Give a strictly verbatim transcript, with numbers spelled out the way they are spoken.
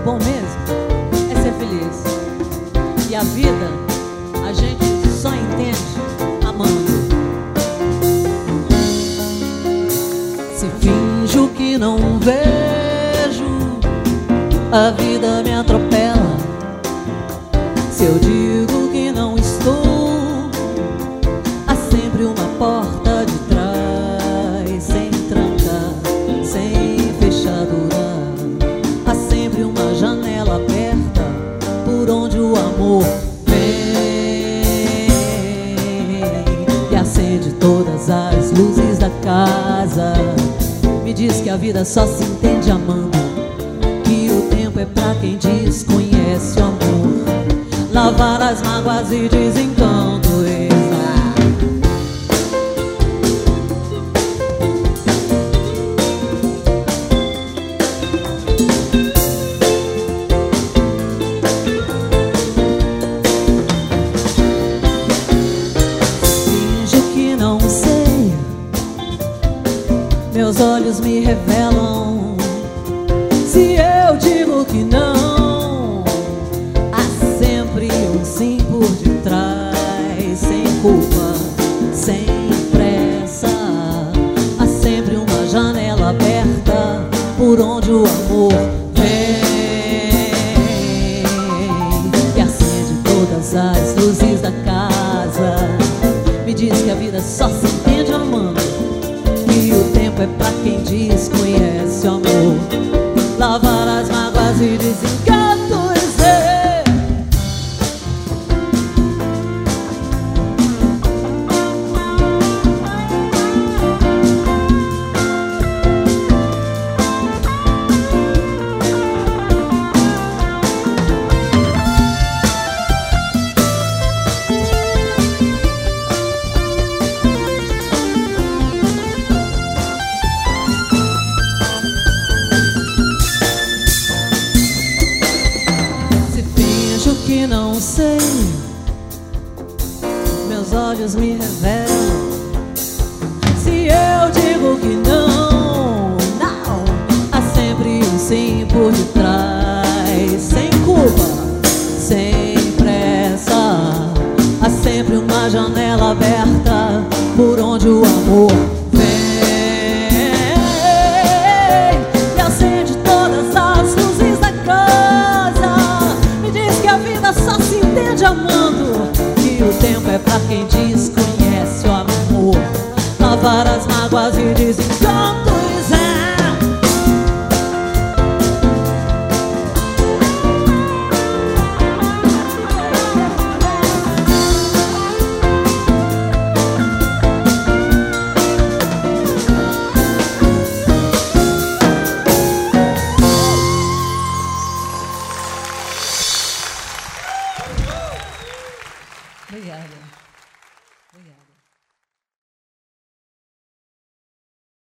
bom mesmo é ser feliz. E a vida a gente só entende amando. Se finjo que não vejo, a vida me atropela. Se eu digo que não estou, há sempre uma porta de trás, sem tranca, sem fechadura. Há sempre uma janela aberta por onde o amor vem e acende todas as luzes da casa. Me diz que a vida só se entende amando, que o tempo é pra quem desconhece o amor. Lavar as mágoas e desencantos. Finjo que não sei, meus olhos me revelam. Se eu digo que não, há sempre um sim por detrás, sem culpa, sem pressa. Há sempre uma janela aberta por onde o amor vem e acende todas as luzes da casa. Me diz que a vida só se entende amando, que o tempo é pra quem desconhece o amor. Lavar as mágoas e desencantos. é. Que não sei, meus olhos me revelam. Se eu digo que não, não, há sempre um sim por detrás, sem culpa, sem pressa. Há sempre uma janela aberta por onde o amor vem e acende todas as luzes da casa. A vida só se entende amando, que o tempo é pra quem desconhece o amor. Lavar as mágoas e desencantos. é. Obrigada. Obrigada.